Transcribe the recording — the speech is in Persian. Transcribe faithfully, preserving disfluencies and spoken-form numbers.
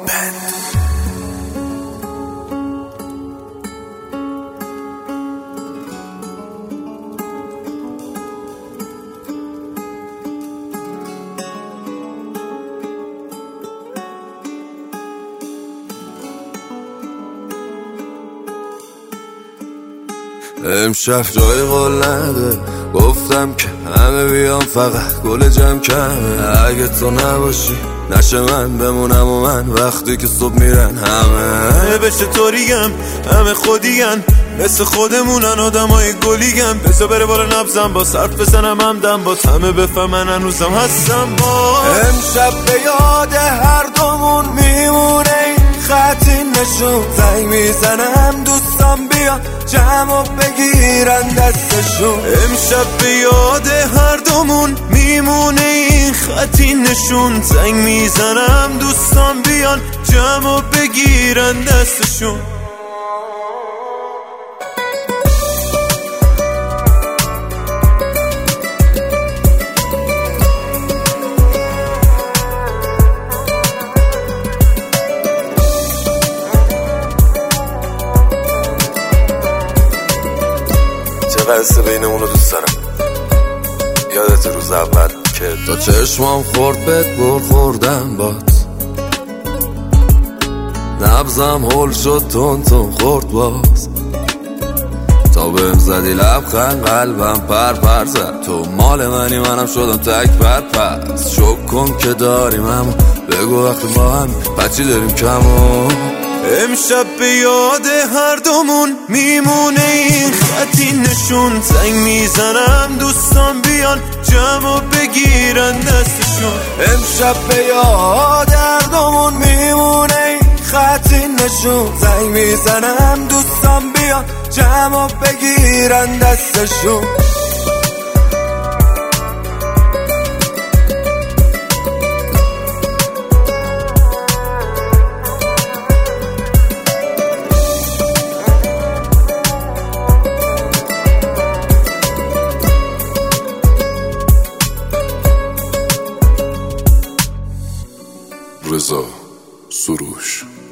امشب جای قول نده، گفتم که همه بیام فقط گل جمع کمه. اگه تو نباشی نشه من بمونم و من وقتی که صبح میرن همه بشه طوریم، همه خودیم مثل خودمونن آدم های گلیگم. بسا بره باره نبزم با صرف بزنم همدم با همه بفهمن هنوزم هستم با. امشب به یاد هر دومون میمونه این خطی نشون. زنگ میزنم دوستان بیان جمع و بگیرن دستشون. امشب به یاد هر دومون میمونه این خطی نشون. زنگ میزنم دوستان بیان جمع و بگیرن دستشون. قصه بینمون رو دوست دارم. یادت روز اول که تا چشمام خورد بهت بر خوردم بات. نبزم هول شد تون تون خورد باز. تا بهم زدی لبخند قلبم پر پر زد. تو مال منی منم شدم تک پر پس. شک کن که داریم اما بگو وقتی با هم بچی داریم کمو. امشب به یاد هر دومون میمونه این خطی نشون. زنگ میزنم دوستان بیان جمع و بگیرن دستشون. امشب به یاد هر دومون میمونه این خطی نشون. زنگ میزنم دوستان بیان جمع و بگیرن دستشون. رضا سروش.